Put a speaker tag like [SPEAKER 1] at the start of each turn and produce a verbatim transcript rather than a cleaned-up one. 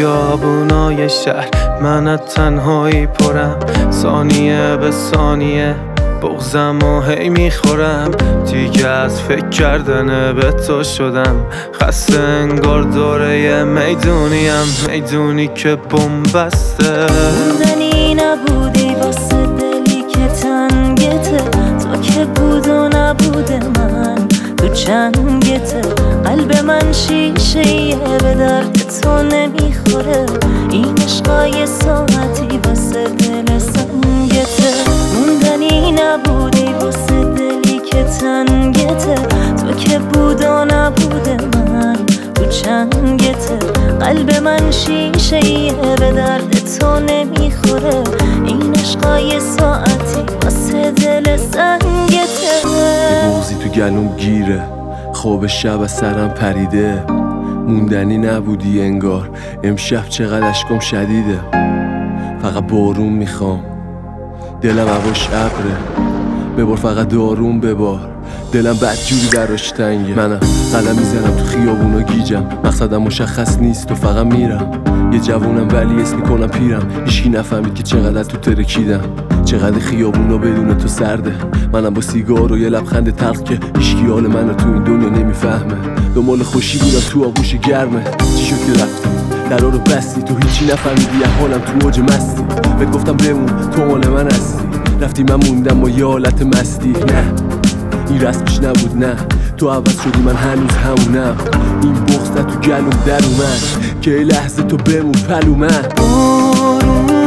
[SPEAKER 1] خیابونای شهر من از تنهایی پرم، ثانیه به ثانیه بغزم و هی میخورم. دیگه از فکر کردن به تو شدم خسته، انگار دوره میدونیم، میدونی که بمبسته.
[SPEAKER 2] موندنی نبودی واسه دلی که تنگته، تو که بود و نبوده من تو چنگته. قلب من شیشه یه به درد تو نمیخوره، این عشقای ساعتی واسه دل سنگته. موندنی نبودی واسه دلی که تنگته، تو که بود و نبوده من تو چنگته. قلب من شیشه یه به درد تو نمیخوره، این عشقای ساعتی واسه دل سنگته.
[SPEAKER 3] بغضی تو گلوم گیره، خواب شب از سرم پریده. موندنی نبودی انگار، امشب چقدر اشکام شدیده. فقط بارون میخوام، دلم هواش ابره، ببار فقط دارون ببار. دلم بدجوری براش تنگه، منم قدم میزنم تو خیابونا گیجم، مقصدم مشخص نیست و فقط میرم. یه جوونم ولی اسم میکنم پیرم، هیچکی نفهمید که چقدر از تو ترکیدم. چقدر خیابونا بدون تو سرده، منم با سیگار و یه لبخند تلخ که هیچکی حال منو تو این دنیا نمیفهمه. دنبال خوشی بودم تو آغوش گرمه، چی شد که رفتی درا رو بستی؟ تو هیچی نفهمیدی یه حالم تو اوج مستی. بهت گفتم بمون تو مال من هستی، رفتی من موندم با یه حالت مستی. نه این رسمش نبود، نه تو عوض شدی من هنوز همونم. این بغض تو گلوم در اومد که لحظه تو بمون پلومن.